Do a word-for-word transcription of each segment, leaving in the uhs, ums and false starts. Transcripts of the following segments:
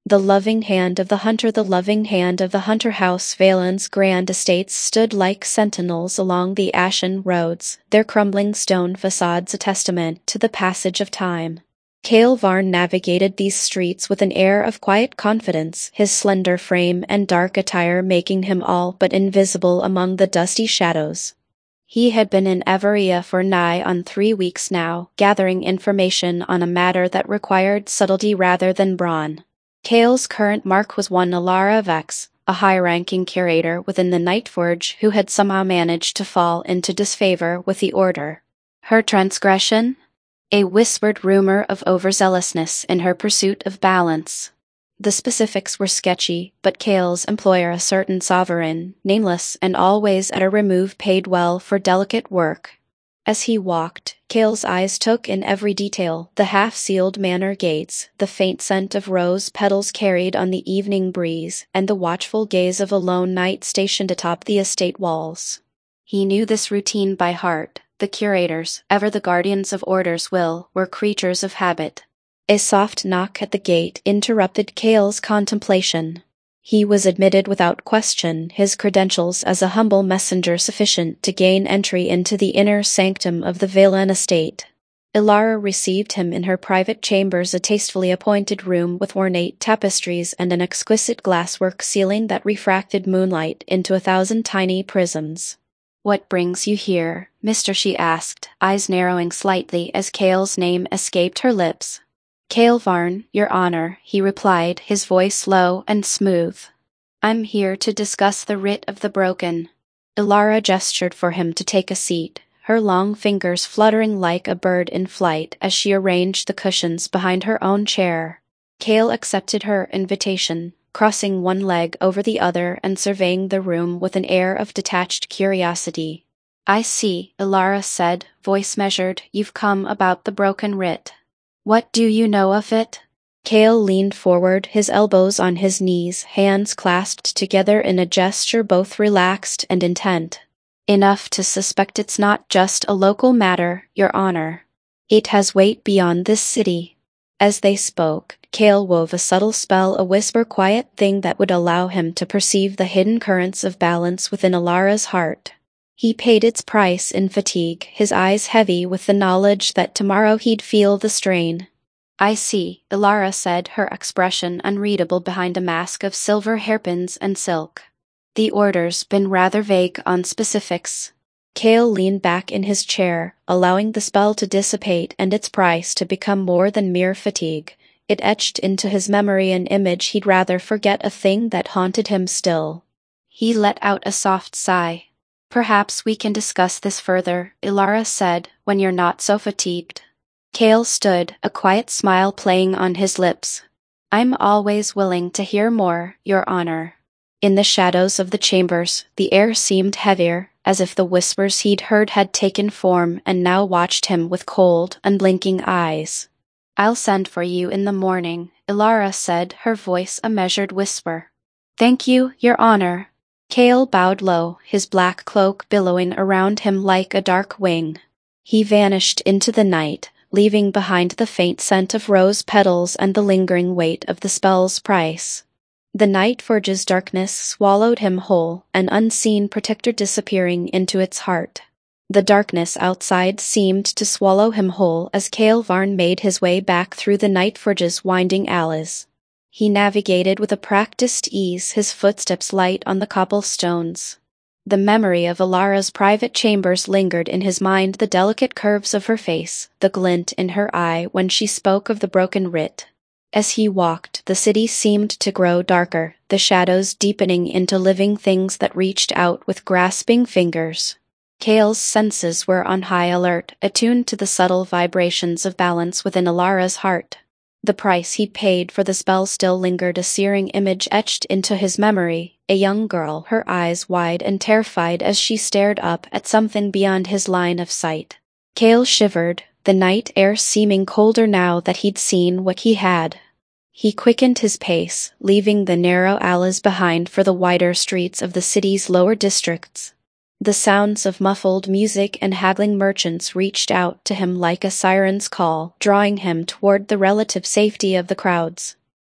The loving hand of the hunter, the loving hand of the hunter. House Valen's grand estates stood like sentinels along the ashen roads, their crumbling stone facades a testament to the passage of time. Cale Varn navigated these streets with an air of quiet confidence, his slender frame and dark attire making him all but invisible among the dusty shadows. He had been in Averia for nigh on three weeks now, gathering information on a matter that required subtlety rather than brawn. Cale's current mark was one Ilara Vex, a high-ranking curator within the Nightforge who had somehow managed to fall into disfavor with the Order. Her transgression? A whispered rumor of overzealousness in her pursuit of balance. The specifics were sketchy, but Cale's employer, a certain sovereign, nameless and always at a remove, paid well for delicate work. As he walked, Cale's eyes took in every detail, the half-sealed manor gates, the faint scent of rose petals carried on the evening breeze, and the watchful gaze of a lone knight stationed atop the estate walls. He knew this routine by heart. The curators, ever the guardians of Order's will, were creatures of habit. A soft knock at the gate interrupted Cale's contemplation. He was admitted without question, his credentials as a humble messenger sufficient to gain entry into the inner sanctum of the Valen estate. Ilara received him in her private chambers, a tastefully appointed room with ornate tapestries and an exquisite glasswork ceiling that refracted moonlight into a thousand tiny prisms. "What brings you here, mister?" she asked, eyes narrowing slightly as Cale's name escaped her lips. "Cale Varn, Your Honor," he replied, his voice low and smooth. "I'm here to discuss the writ of the broken." Ilara gestured for him to take a seat, her long fingers fluttering like a bird in flight as she arranged the cushions behind her own chair. Cale accepted her invitation, crossing one leg over the other and surveying the room with an air of detached curiosity. "I see," Ilara said, voice measured. "You've come about the broken writ. What do you know of it?" Cale leaned forward, his elbows on his knees, hands clasped together in a gesture both relaxed and intent. "Enough to suspect it's not just a local matter, Your Honor. It has weight beyond this city." As they spoke, Cale wove a subtle spell, a whisper quiet thing that would allow him to perceive the hidden currents of balance within Ilara's heart. He paid its price in fatigue, his eyes heavy with the knowledge that tomorrow he'd feel the strain. "I see," Ilara said, her expression unreadable behind a mask of silver hairpins and silk. "The Order's been rather vague on specifics." Cale leaned back in his chair, allowing the spell to dissipate and its price to become more than mere fatigue. It etched into his memory an image he'd rather forget, a thing that haunted him still. He let out a soft sigh. "Perhaps we can discuss this further," Ilara said, "when you're not so fatigued." Cale stood, a quiet smile playing on his lips. "I'm always willing to hear more, Your Honor." In the shadows of the chambers, the air seemed heavier, as if the whispers he'd heard had taken form and now watched him with cold, unblinking eyes. "I'll send for you in the morning," Ilara said, her voice a measured whisper. "Thank you, Your Honor." Cale bowed low, his black cloak billowing around him like a dark wing. He vanished into the night, leaving behind the faint scent of rose petals and the lingering weight of the spell's price. The Nightforge's darkness swallowed him whole, an unseen protector disappearing into its heart. The darkness outside seemed to swallow him whole as Cale Varn made his way back through the Nightforge's winding alleys. He navigated with a practiced ease, his footsteps light on the cobblestones. The memory of Ilara's private chambers lingered in his mind, the delicate curves of her face, the glint in her eye when she spoke of the broken writ. As he walked, the city seemed to grow darker, the shadows deepening into living things that reached out with grasping fingers. Cale's senses were on high alert, attuned to the subtle vibrations of balance within Ilara's heart. The price he'd paid for the spell still lingered, a searing image etched into his memory, a young girl, her eyes wide and terrified as she stared up at something beyond his line of sight. Cale shivered, the night air seeming colder now that he'd seen what he had. He quickened his pace, leaving the narrow alleys behind for the wider streets of the city's lower districts. The sounds of muffled music and haggling merchants reached out to him like a siren's call, drawing him toward the relative safety of the crowds.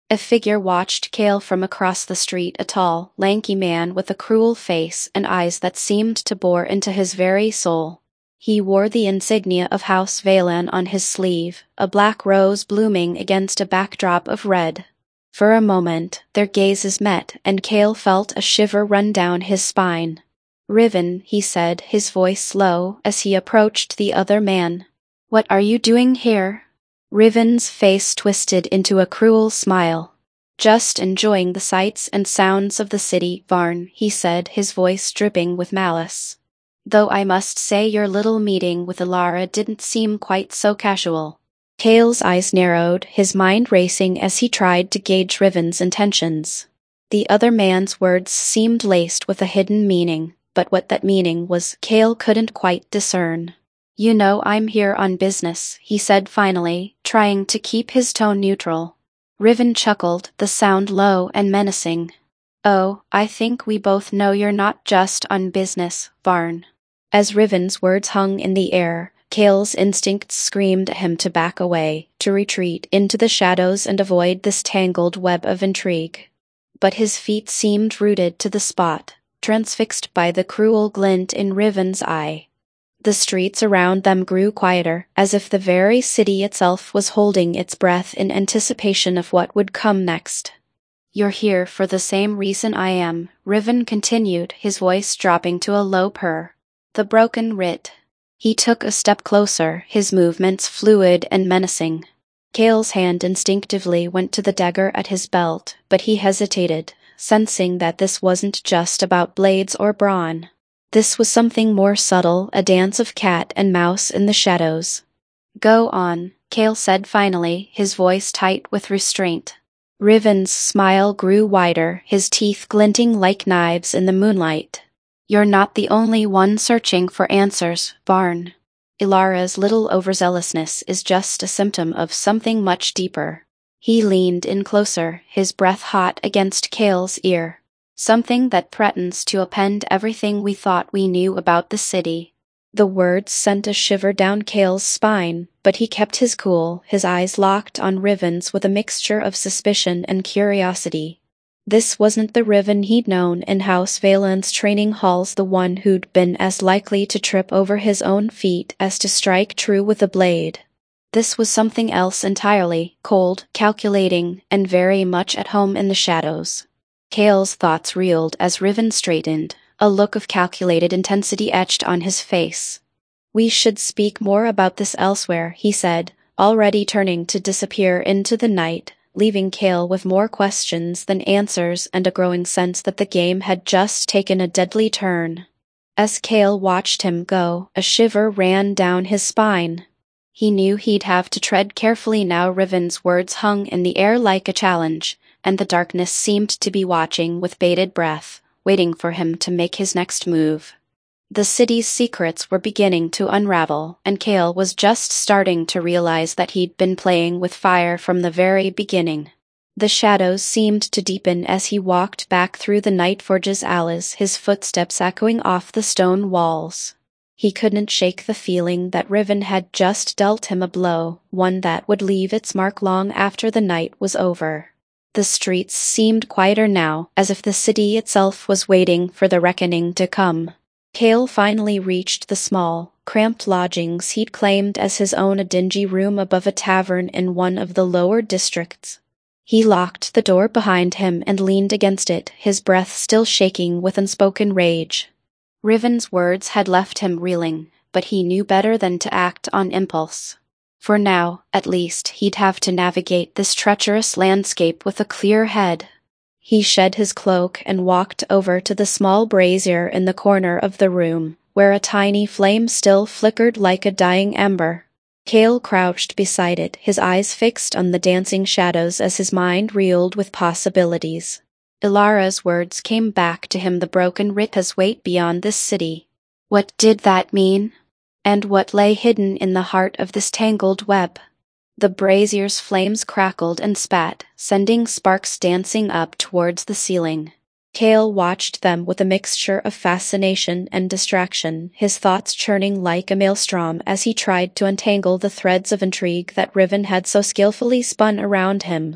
A figure watched Cale from across the street, a tall, lanky man with a cruel face and eyes that seemed to bore into his very soul. He wore the insignia of House Valen on his sleeve, a black rose blooming against a backdrop of red. For a moment, their gazes met, and Cale felt a shiver run down his spine. "Riven," he said, his voice low, as he approached the other man. "What are you doing here?" Riven's face twisted into a cruel smile. "Just enjoying the sights and sounds of the city, Varn," he said, his voice dripping with malice. "Though I must say your little meeting with Ilara didn't seem quite so casual." Cale's eyes narrowed, his mind racing as he tried to gauge Riven's intentions. The other man's words seemed laced with a hidden meaning, but what that meaning was, Cale couldn't quite discern. "You know I'm here on business," he said finally, trying to keep his tone neutral. Riven chuckled, the sound low and menacing. "Oh, I think we both know you're not just on business, Varn." As Riven's words hung in the air, Cale's instincts screamed at him to back away, to retreat into the shadows and avoid this tangled web of intrigue. But his feet seemed rooted to the spot, transfixed by the cruel glint in Riven's eye. The streets around them grew quieter, as if the very city itself was holding its breath in anticipation of what would come next. "You're here for the same reason I am," Riven continued, his voice dropping to a low purr. "The broken writ." He took a step closer, his movements fluid and menacing. Cale's hand instinctively went to the dagger at his belt, but he hesitated, sensing that this wasn't just about blades or brawn. This was something more subtle, a dance of cat and mouse in the shadows. "Go on," Cale said finally, his voice tight with restraint. Riven's smile grew wider, his teeth glinting like knives in the moonlight. "You're not the only one searching for answers, Varn. Ilara's little overzealousness is just a symptom of something much deeper." He leaned in closer, his breath hot against Cale's ear. "Something that threatens to upend everything we thought we knew about the city." The words sent a shiver down Cale's spine, but he kept his cool, his eyes locked on Riven's with a mixture of suspicion and curiosity. This wasn't the Riven he'd known in House Valen's training halls, the one who'd been as likely to trip over his own feet as to strike true with a blade. This was something else entirely, cold, calculating, and very much at home in the shadows. Cale's thoughts reeled as Riven straightened, a look of calculated intensity etched on his face. "We should speak more about this elsewhere," he said, already turning to disappear into the night, leaving Cale with more questions than answers and a growing sense that the game had just taken a deadly turn. As Cale watched him go, a shiver ran down his spine. He knew he'd have to tread carefully now. Riven's words hung in the air like a challenge, and the darkness seemed to be watching with bated breath, waiting for him to make his next move. The city's secrets were beginning to unravel, and Cale was just starting to realize that he'd been playing with fire from the very beginning. The shadows seemed to deepen as he walked back through the Nightforge's alleys, his footsteps echoing off the stone walls. He couldn't shake the feeling that Riven had just dealt him a blow, one that would leave its mark long after the night was over. The streets seemed quieter now, as if the city itself was waiting for the reckoning to come. Cale finally reached the small, cramped lodgings he'd claimed as his own, a dingy room above a tavern in one of the lower districts. He locked the door behind him and leaned against it, his breath still shaking with unspoken rage. Riven's words had left him reeling, but he knew better than to act on impulse. For now, at least, he'd have to navigate this treacherous landscape with a clear head. He shed his cloak and walked over to the small brazier in the corner of the room, where a tiny flame still flickered like a dying ember. Cale crouched beside it, his eyes fixed on the dancing shadows as his mind reeled with possibilities. Ilara's words came back to him, the broken writ has weight beyond this city. What did that mean? And what lay hidden in the heart of this tangled web? The brazier's flames crackled and spat, sending sparks dancing up towards the ceiling. Cale watched them with a mixture of fascination and distraction, his thoughts churning like a maelstrom as he tried to untangle the threads of intrigue that Riven had so skillfully spun around him.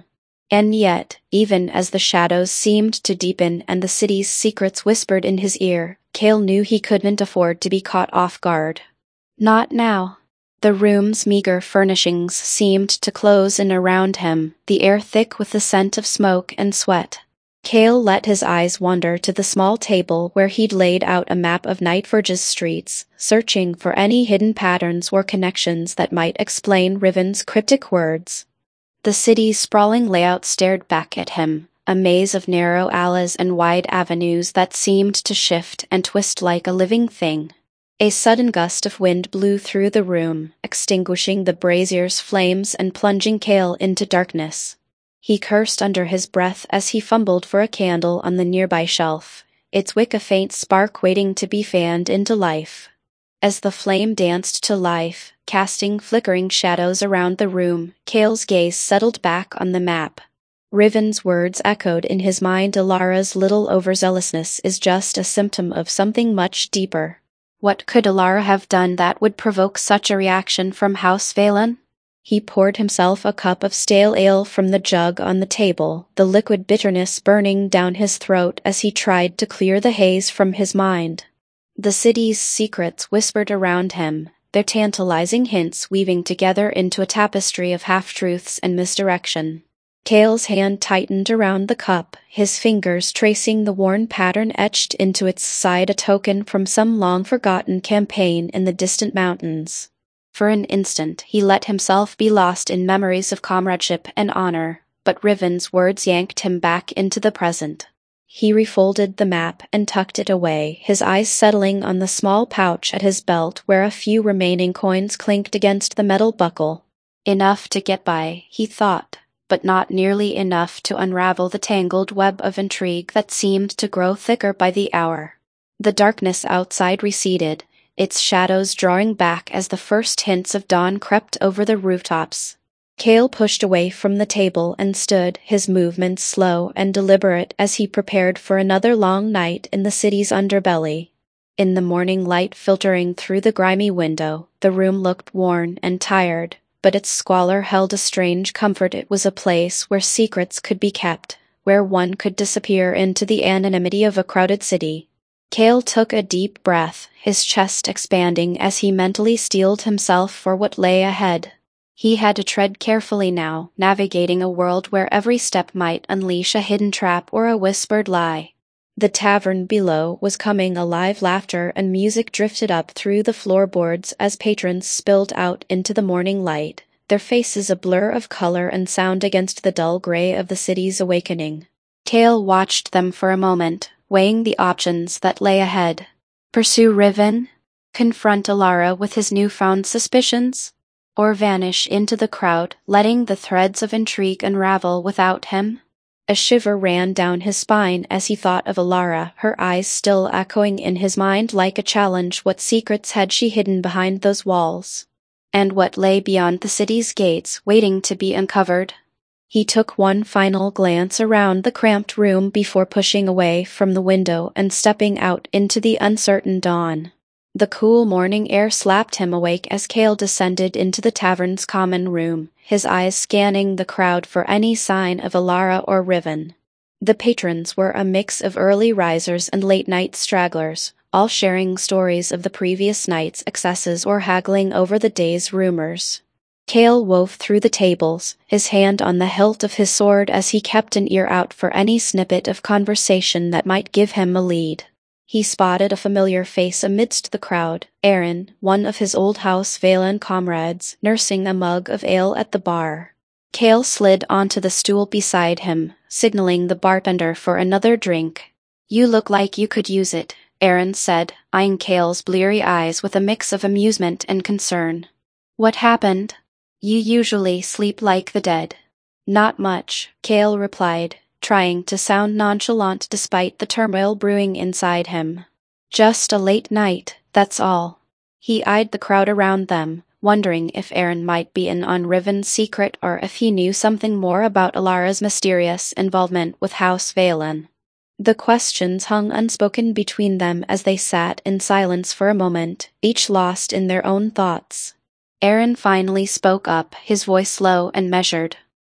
And yet, even as the shadows seemed to deepen and the city's secrets whispered in his ear, Cale knew he couldn't afford to be caught off guard. Not now. The room's meager furnishings seemed to close in around him, the air thick with the scent of smoke and sweat. Cale let his eyes wander to the small table where he'd laid out a map of Nightforge's streets, searching for any hidden patterns or connections that might explain Riven's cryptic words. The city's sprawling layout stared back at him, a maze of narrow alleys and wide avenues that seemed to shift and twist like a living thing. A sudden gust of wind blew through the room, extinguishing the brazier's flames and plunging Cale into darkness. He cursed under his breath as he fumbled for a candle on the nearby shelf, its wick a faint spark waiting to be fanned into life. As the flame danced to life, casting flickering shadows around the room, Cale's gaze settled back on the map. Riven's words echoed in his mind. Alara's little overzealousness is just a symptom of something much deeper. What could Alara have done that would provoke such a reaction from House Valen? He poured himself a cup of stale ale from the jug on the table, the liquid bitterness burning down his throat as he tried to clear the haze from his mind. The city's secrets whispered around him, their tantalizing hints weaving together into a tapestry of half-truths and misdirection. Cale's hand tightened around the cup, his fingers tracing the worn pattern etched into its side, a token from some long-forgotten campaign in the distant mountains. For an instant he let himself be lost in memories of comradeship and honor, but Riven's words yanked him back into the present. He refolded the map and tucked it away, his eyes settling on the small pouch at his belt where a few remaining coins clinked against the metal buckle. Enough to get by, he thought, but not nearly enough to unravel the tangled web of intrigue that seemed to grow thicker by the hour. The darkness outside receded, its shadows drawing back as the first hints of dawn crept over the rooftops. Cale pushed away from the table and stood, his movements slow and deliberate as he prepared for another long night in the city's underbelly. In the morning light filtering through the grimy window, the room looked worn and tired, but its squalor held a strange comfort. It was a place where secrets could be kept, where one could disappear into the anonymity of a crowded city. Cale took a deep breath, his chest expanding as he mentally steeled himself for what lay ahead. He had to tread carefully now, navigating a world where every step might unleash a hidden trap or a whispered lie. The tavern below was coming alive. Laughter and music drifted up through the floorboards as patrons spilled out into the morning light, their faces a blur of color and sound against the dull gray of the city's awakening. Cale watched them for a moment, weighing the options that lay ahead. Pursue Riven? Confront Alara with his newfound suspicions? Or vanish into the crowd, letting the threads of intrigue unravel without him? A shiver ran down his spine as he thought of Alara, her eyes still echoing in his mind like a challenge. What secrets had she hidden behind those walls? And what lay beyond the city's gates, waiting to be uncovered? He took one final glance around the cramped room before pushing away from the window and stepping out into the uncertain dawn. The cool morning air slapped him awake as Cale descended into the tavern's common room, his eyes scanning the crowd for any sign of Alara or Riven. The patrons were a mix of early risers and late-night stragglers, all sharing stories of the previous night's excesses or haggling over the day's rumors. Cale wove through the tables, his hand on the hilt of his sword as he kept an ear out for any snippet of conversation that might give him a lead. He spotted a familiar face amidst the crowd, Aaron, one of his old House Valen comrades, nursing a mug of ale at the bar. Cale slid onto the stool beside him, signaling the bartender for another drink. "You look like you could use it," Aaron said, eyeing Cale's bleary eyes with a mix of amusement and concern. "What happened? You usually sleep like the dead." "Not much," Cale replied, trying to sound nonchalant despite the turmoil brewing inside him. "Just a late night, that's all." He eyed the crowd around them, wondering if Aaron might be in on Riven's secret or if he knew something more about Alara's mysterious involvement with House Valen. The questions hung unspoken between them as they sat in silence for a moment, each lost in their own thoughts. Aaron finally spoke up, his voice low and measured.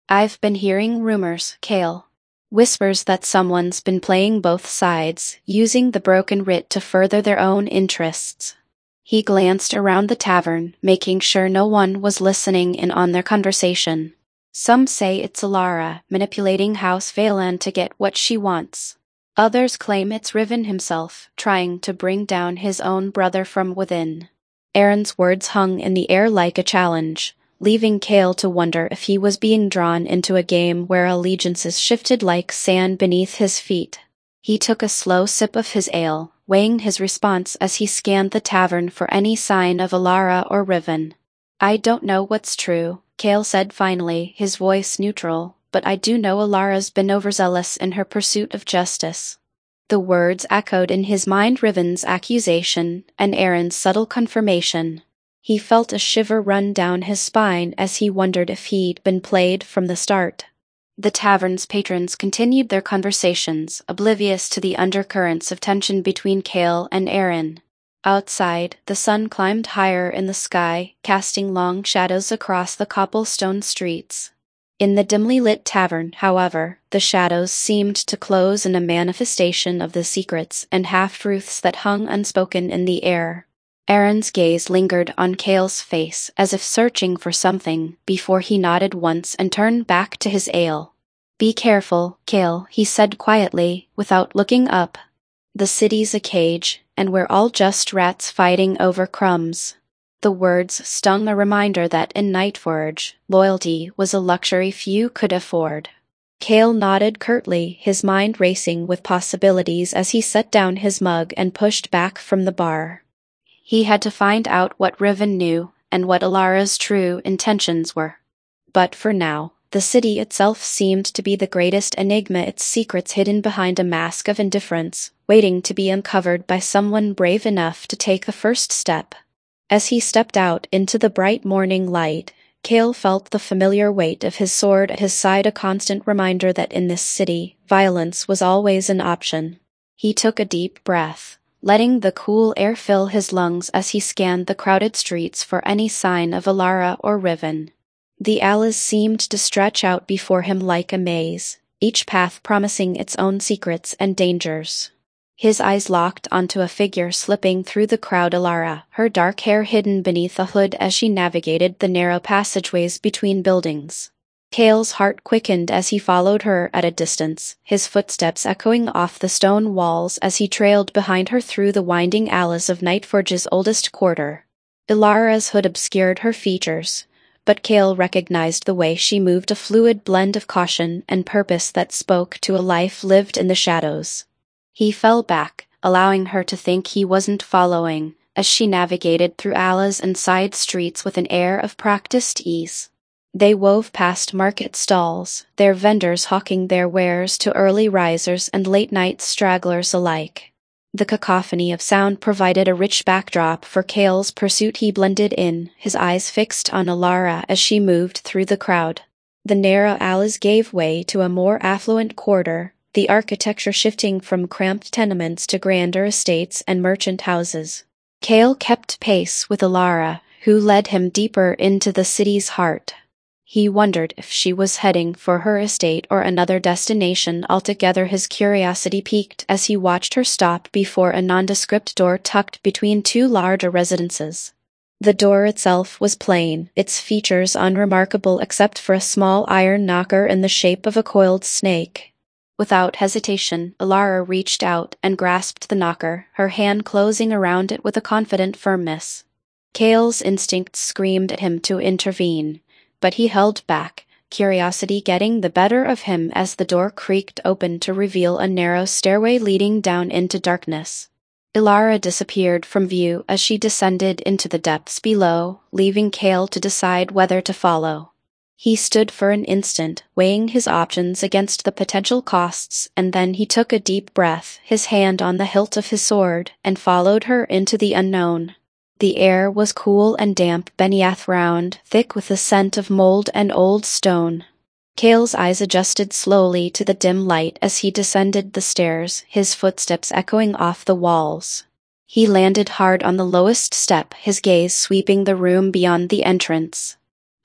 I've been hearing rumors, Cale. Whispers that someone's been playing both sides, using the broken writ to further their own interests. He glanced around the tavern, making sure no one was listening in on their conversation. Some say it's Alara manipulating House Valen to get what she wants. Others claim it's Riven himself, trying to bring down his own brother from within. Aaron's words hung in the air like a challenge, leaving Cale to wonder if he was being drawn into a game where allegiances shifted like sand beneath his feet. He took a slow sip of his ale, weighing his response as he scanned the tavern for any sign of Alara or Riven. I don't know what's true, Cale said finally, his voice neutral, but I do know Alara's been overzealous in her pursuit of justice. The words echoed in his mind, Riven's accusation, and Aaron's subtle confirmation. He felt a shiver run down his spine as he wondered if he'd been played from the start. The tavern's patrons continued their conversations, oblivious to the undercurrents of tension between Cale and Aaron. Outside, the sun climbed higher in the sky, casting long shadows across the cobblestone streets. In the dimly lit tavern, however, the shadows seemed to close in a manifestation of the secrets and half-truths that hung unspoken in the air. Aaron's gaze lingered on Cale's face as if searching for something, before he nodded once and turned back to his ale. Be careful, Cale, he said quietly, without looking up. The city's a cage, and we're all just rats fighting over crumbs. The words stung, a reminder that in Nightforge, loyalty was a luxury few could afford. Cale nodded curtly, his mind racing with possibilities as he set down his mug and pushed back from the bar. He had to find out what Riven knew, and what Alara's true intentions were. But for now, the city itself seemed to be the greatest enigma, its secrets hidden behind a mask of indifference, waiting to be uncovered by someone brave enough to take the first step. As he stepped out into the bright morning light, Cale felt the familiar weight of his sword at his side, a constant reminder that in this city, violence was always an option. He took a deep breath, letting the cool air fill his lungs as he scanned the crowded streets for any sign of Alara or Riven. The alleys seemed to stretch out before him like a maze, each path promising its own secrets and dangers. His eyes locked onto a figure slipping through the crowd, Alara, her dark hair hidden beneath a hood as she navigated the narrow passageways between buildings. Cale's heart quickened as he followed her at a distance, his footsteps echoing off the stone walls as he trailed behind her through the winding alleys of Nightforge's oldest quarter. Alara's hood obscured her features, but Cale recognized the way she moved, a fluid blend of caution and purpose that spoke to a life lived in the shadows. He fell back, allowing her to think he wasn't following, as she navigated through alleys and side streets with an air of practiced ease. They wove past market stalls, their vendors hawking their wares to early risers and late-night stragglers alike. The cacophony of sound provided a rich backdrop for Cale's pursuit. He blended in, his eyes fixed on Alara as she moved through the crowd. The narrow alleys gave way to a more affluent quarter, the architecture shifting from cramped tenements to grander estates and merchant houses. Cale kept pace with Alara, who led him deeper into the city's heart. He wondered if she was heading for her estate or another destination altogether. His curiosity piqued as he watched her stop before a nondescript door tucked between two larger residences. The door itself was plain, its features unremarkable except for a small iron knocker in the shape of a coiled snake. Without hesitation, Alara reached out and grasped the knocker, her hand closing around it with a confident firmness. Cale's instincts screamed at him to intervene, but he held back, curiosity getting the better of him as the door creaked open to reveal a narrow stairway leading down into darkness. Alara disappeared from view as she descended into the depths below, leaving Cale to decide whether to follow. He stood for an instant, weighing his options against the potential costs, and then he took a deep breath, his hand on the hilt of his sword, and followed her into the unknown. The air was cool and damp beneath round, thick with the scent of mold and old stone. Cale's eyes adjusted slowly to the dim light as he descended the stairs, his footsteps echoing off the walls. He landed hard on the lowest step, his gaze sweeping the room beyond the entrance.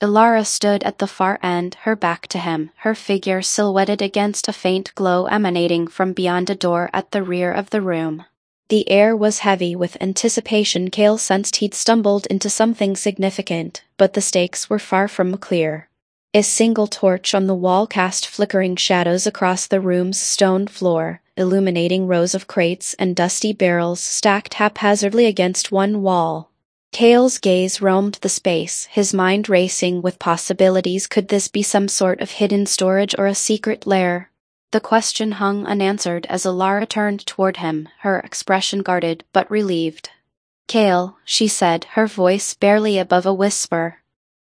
Ilara stood at the far end, her back to him, her figure silhouetted against a faint glow emanating from beyond a door at the rear of the room. The air was heavy with anticipation. Cale sensed he'd stumbled into something significant, but the stakes were far from clear. A single torch on the wall cast flickering shadows across the room's stone floor, illuminating rows of crates and dusty barrels stacked haphazardly against one wall. Cale's gaze roamed the space, his mind racing with possibilities. Could this be some sort of hidden storage or a secret lair? The question hung unanswered as Ilara turned toward him, her expression guarded but relieved. "Cale," she said, her voice barely above a whisper,